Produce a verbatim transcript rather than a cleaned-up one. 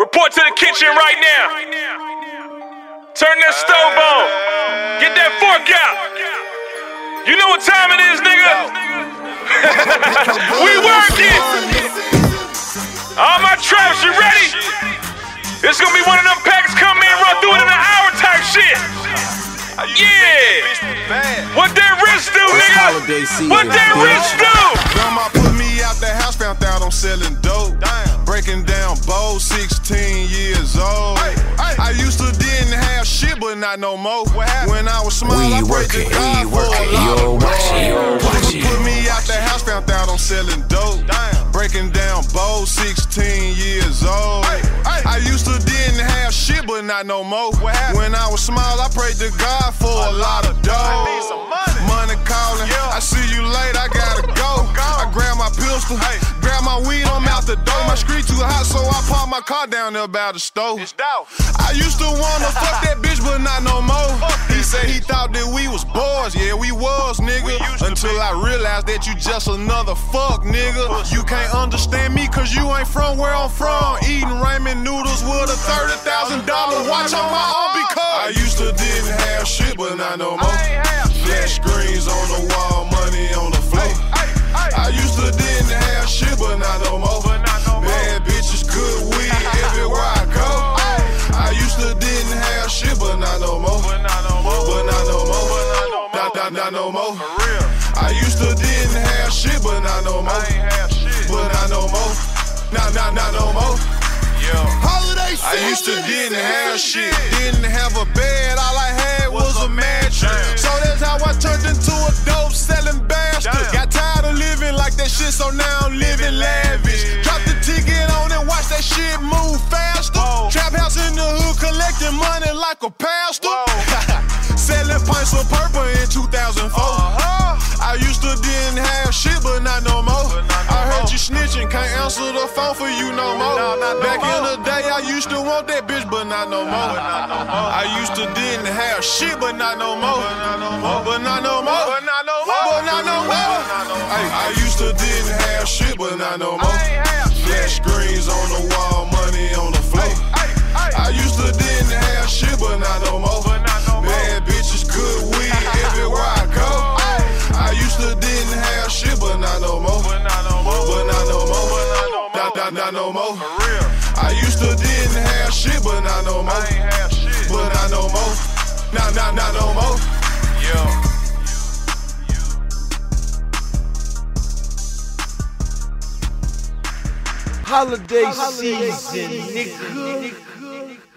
Report to the kitchen right now. Turn that stove on. Get that fork out. You know what time it is, nigga? We working. All my traps, you ready? This gonna be one of them packs come in, run through it in an hour type shit. Yeah. What that wrist do, nigga? What that wrist do? Grandma put me out the house, found out I'm selling dope. Breaking down bowls, sixteen years old. I used to didn't have shit, but not no more. When I was small, I prayed to God for a lot of dough. Put me out the house, found out I'm selling dope. Breaking down bowls, sixteen years old. I used to didn't have shit, but not no more. When I was small, I prayed to God for a lot of dough. Money calling, I see you late, I gotta go. I grab my pistol, grab my weed, I'm out the door. My street too hot, so I park my car down there by the stove. I used to wanna fuck that bitch, but not no more. He said he thought that we was boys, yeah, we was, nigga. Until I realized that you just another fuck, nigga. You can't understand me, cause you ain't from where I'm from. Eating ramen noodles with a thirty thousand dollar watch on my arm because I used to didn't have shit, but not no more. Flash screens on the wall, money on the floor. I used to didn't have shit, but not no more. Bad bitches, good weed everywhere I go. I used to didn't have shit, but not no more. But not no more. Not, not, not no more. I used to didn't have shit, but not no more. But not no more. Not, not, not no more. Holiday season. I used to didn't have shit, didn't have a bed, all I had was a mattress. So that's how I turned into a dope selling bastard. Got tired of living like that shit, so now I'm living lavish. Drop the ticket on and watch that shit move faster. Trap house in the hood, collecting money like a pastor. Selling pints of purple in two thousand four. I used to didn't have shit, but not no more. I heard you snitching, can't answer the phone for you no more. Back in the day, I used to want that bitch, but not no more. I used to didn't have shit, but not no more. But not no more. But not no more. But not no more. I used to didn't have shit, but not no more. Flash screens on the wall, money on the floor. I used to didn't have shit, but not no more. Bad bitches, good weed everywhere I go. I used to didn't have shit, but not no more. But not no more. But not no more. Not, not, not no more. I used to didn't have shit, but not no more. But not no more. Not, not, not no more. Yeah. Holiday season, nigga.